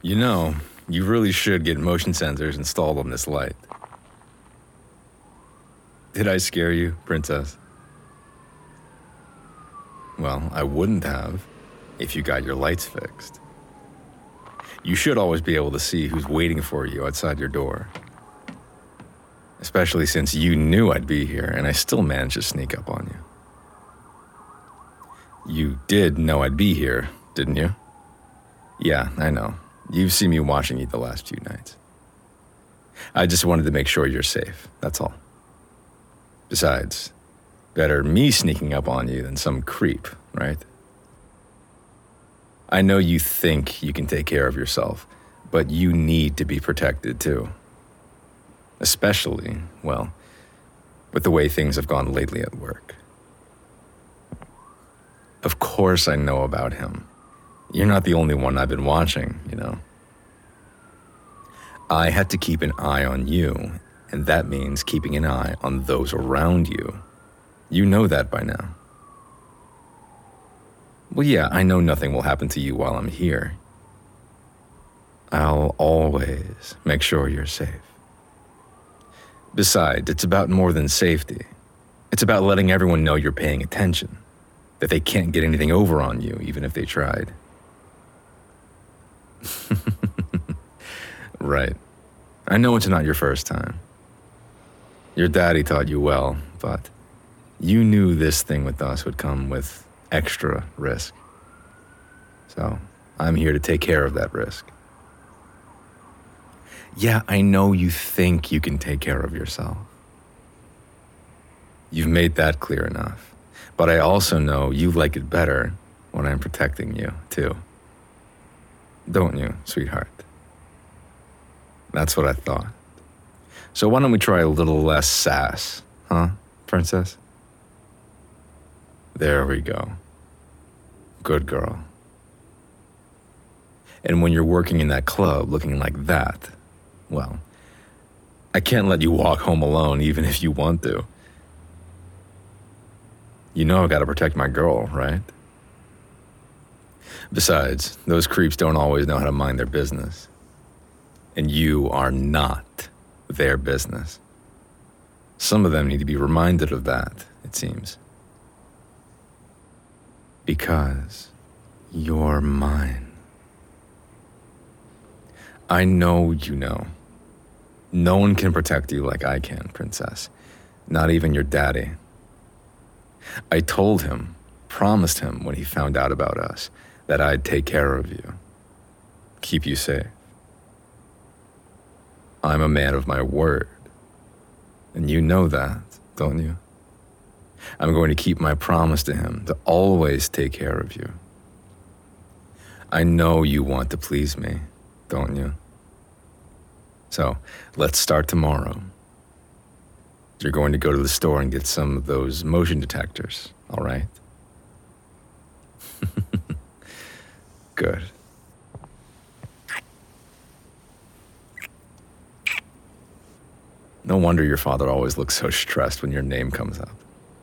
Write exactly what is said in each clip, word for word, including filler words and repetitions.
You know, you really should get motion sensors installed on this light. Did I scare you, Princess? Well, I wouldn't have if you got your lights fixed. You should always be able to see who's waiting for you outside your door. Especially since you knew I'd be here and I still managed to sneak up on you. You did know I'd be here, didn't you? Yeah, I know. You've seen me watching you the last few nights. I just wanted to make sure you're safe, that's all. Besides, better me sneaking up on you than some creep, right? I know you think you can take care of yourself, but you need to be protected too. Especially, well, with the way things have gone lately at work. Of course I know about him. You're not the only one I've been watching, you know. I had to keep an eye on you, and that means keeping an eye on those around you. You know that by now. Well, yeah, I know nothing will happen to you while I'm here. I'll always make sure you're safe. Besides, it's about more than safety. It's about letting everyone know you're paying attention, that they can't get anything over on you, even if they tried. Right. I know it's not your first time. Your daddy taught you well, but you knew this thing with us would come with extra risk. So I'm here to take care of that risk. Yeah, I know you think you can take care of yourself. You've made that clear enough. But I also know you like it better when I'm protecting you, too. Don't you, sweetheart? That's what I thought. So why don't we try a little less sass, huh, princess? There we go. Good girl. And when you're working in that club looking like that, well, I can't let you walk home alone even if you want to. You know I gotta protect my girl, right? Besides, those creeps don't always know how to mind their business. And you are not their business. Some of them need to be reminded of that, it seems. Because you're mine. I know you know. No one can protect you like I can, princess. Not even your daddy. I told him, promised him when he found out about us, that I'd take care of you. Keep you safe. I'm a man of my word. And you know that, don't you? I'm going to keep my promise to him to always take care of you. I know you want to please me, don't you? So, let's start tomorrow. You're going to go to the store and get some of those motion detectors, all right? Good. No wonder your father always looks so stressed when your name comes up.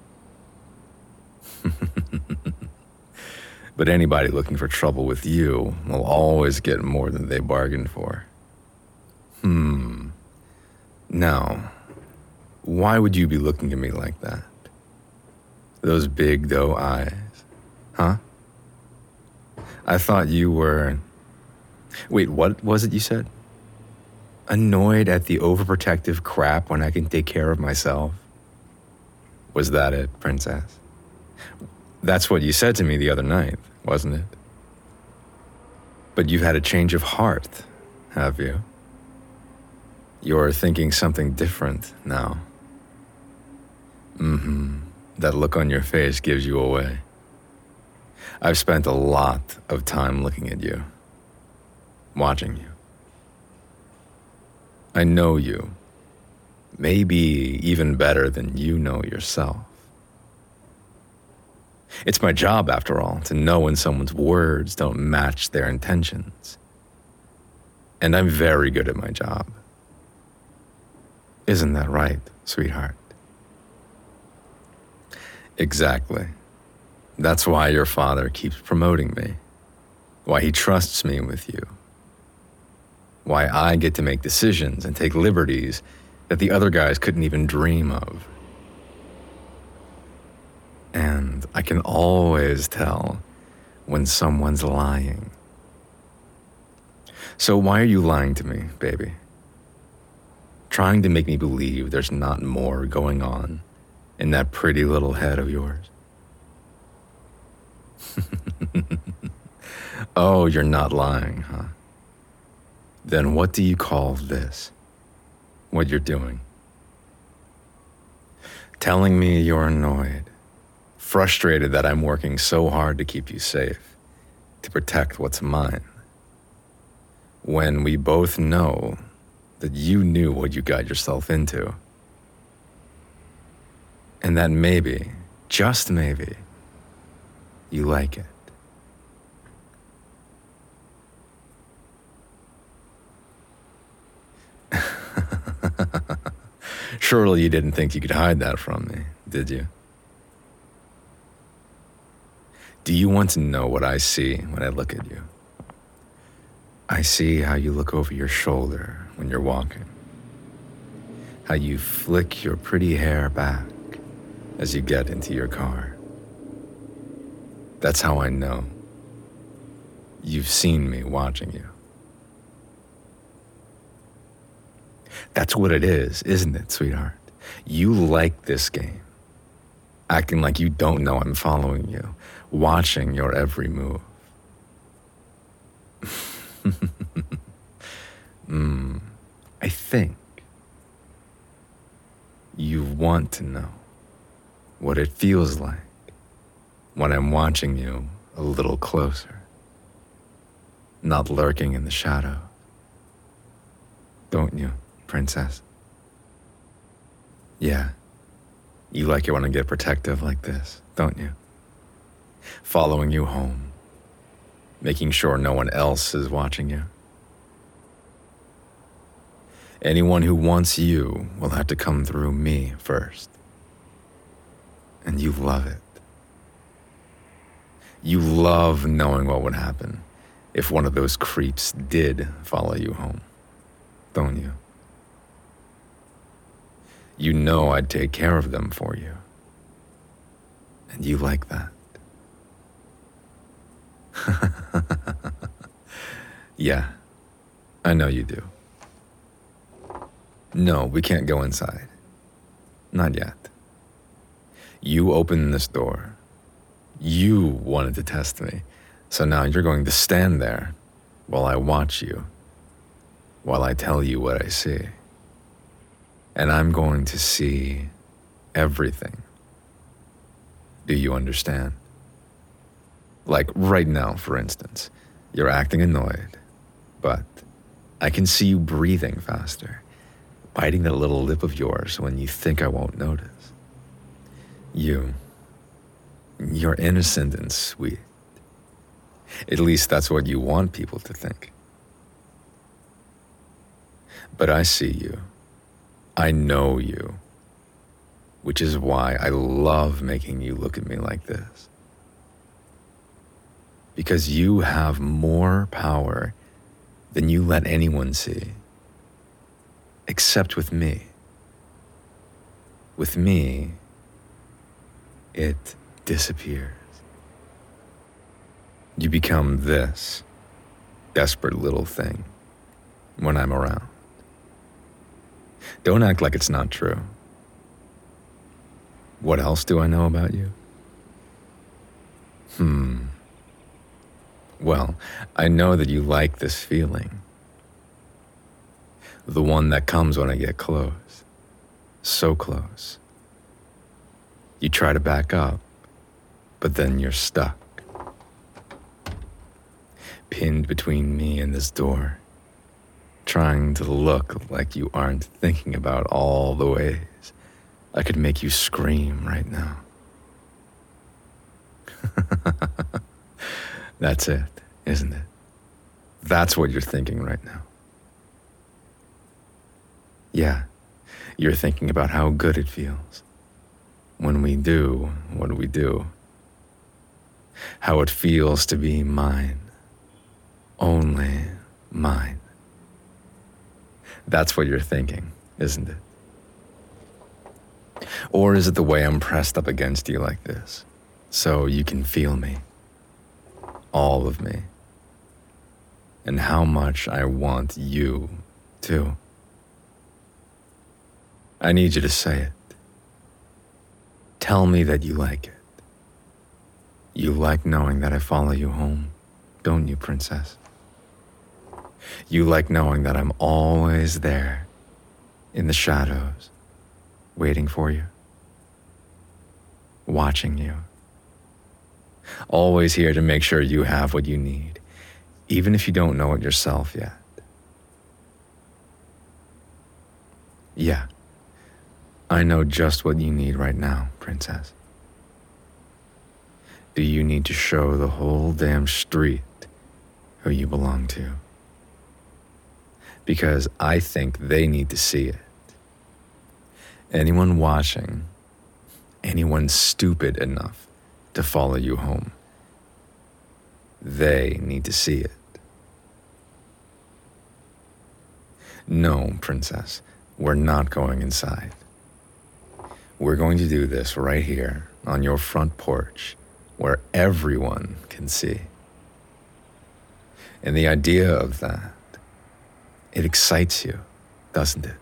But anybody looking for trouble with you will always get more than they bargained for. Hmm. Now, why would you be looking at me like that? Those big doe eyes, huh? I thought you were... Wait, what was it you said? Annoyed at the overprotective crap when I can take care of myself? Was that it, princess? That's what you said to me the other night, wasn't it? But you've had a change of heart, have you? You're thinking something different now. Mm-hmm. That look on your face gives you away. I've spent a lot of time looking at you, watching you. I know you, maybe even better than you know yourself. It's my job, after all, to know when someone's words don't match their intentions. And I'm very good at my job. Isn't that right, sweetheart? Exactly. That's why your father keeps promoting me, why he trusts me with you. Why I get to make decisions and take liberties that the other guys couldn't even dream of. And I can always tell when someone's lying. So why are you lying to me, baby? Trying to make me believe there's not more going on in that pretty little head of yours? Oh, you're not lying, huh? Then what do you call this? What you're doing? Telling me you're annoyed, frustrated that I'm working so hard to keep you safe, to protect what's mine, when we both know that you knew what you got yourself into. And that maybe, just maybe, you like it. Surely you didn't think you could hide that from me, did you? Do you want to know what I see when I look at you? I see how you look over your shoulder when you're walking, how you flick your pretty hair back as you get into your car. That's how I know you've seen me watching you. That's what it is, isn't it, sweetheart? You like this game, acting like you don't know I'm following you, watching your every move. mm, I think you want to know what it feels like when I'm watching you a little closer, not lurking in the shadow. Don't you, princess? Yeah, you like it when I get protective like this, don't you? Following you home, making sure no one else is watching you. Anyone who wants you will have to come through me first. And you love it. You love knowing what would happen if one of those creeps did follow you home, don't you? You know I'd take care of them for you. And you like that. Yeah, I know you do. No, we can't go inside. Not yet. You opened this door. You wanted to test me. So now you're going to stand there while I watch you, while I tell you what I see. And I'm going to see everything. Do you understand? Like right now, for instance, you're acting annoyed, but I can see you breathing faster, biting that little lip of yours when you think I won't notice. You, you're innocent and sweet. At least that's what you want people to think. But I see you. I know you. Which is why I love making you look at me like this. Because you have more power than you let anyone see. Except with me. With me, it disappears. You become this desperate little thing when I'm around. Don't act like it's not true. What else do I know about you? Hmm. Well, I know that you like this feeling. The one that comes when I get close. So close. You try to back up, but then you're stuck. Pinned between me and this door. Trying to look like you aren't thinking about all the ways I could make you scream right now. That's it, isn't it? That's what you're thinking right now. Yeah, you're thinking about how good it feels when we do what we do. How it feels to be mine, only mine. That's what you're thinking, isn't it? Or is it the way I'm pressed up against you like this, so you can feel me, all of me, and how much I want you too? I need you to say it. Tell me that you like it. You like knowing that I follow you home, don't you, princess? You like knowing that I'm always there, in the shadows, waiting for you, watching you, always here to make sure you have what you need, even if you don't know it yourself yet. Yeah, I know just what you need right now, princess. Do you need to show the whole damn street who you belong to? Because I think they need to see it. Anyone watching, anyone stupid enough to follow you home, they need to see it. No, princess, we're not going inside. We're going to do this right here on your front porch where everyone can see. And the idea of that, it excites you, doesn't it?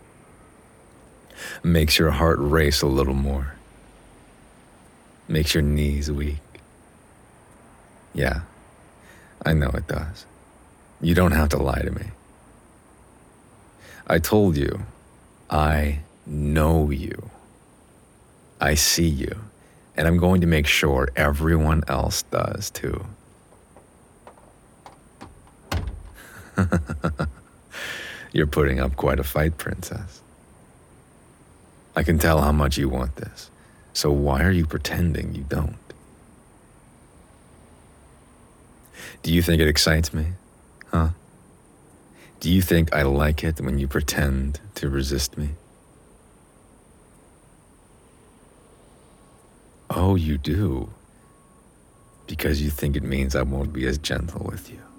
Makes your heart race a little more. Makes your knees weak. Yeah, I know it does. You don't have to lie to me. I told you, I know you. I see you, and I'm going to make sure everyone else does too. You're putting up quite a fight, princess. I can tell how much you want this, so why are you pretending you don't? Do you think it excites me? Huh? Do you think I like it when you pretend to resist me? Oh, you do? Because you think it means I won't be as gentle with you.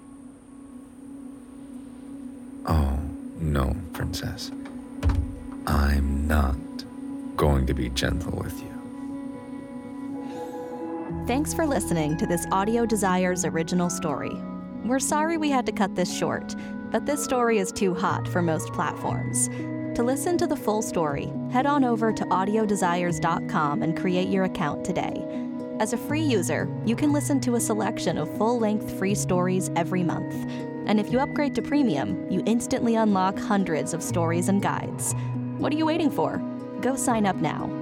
Oh, no, princess. I'm not going to be gentle with you. Thanks for listening to this Audio Desires original story. We're sorry we had to cut this short, but this story is too hot for most platforms. To listen to the full story, head on over to audio desires dot com and create your account today. As a free user, you can listen to a selection of full-length free stories every month. And if you upgrade to premium, you instantly unlock hundreds of stories and guides. What are you waiting for? Go sign up now.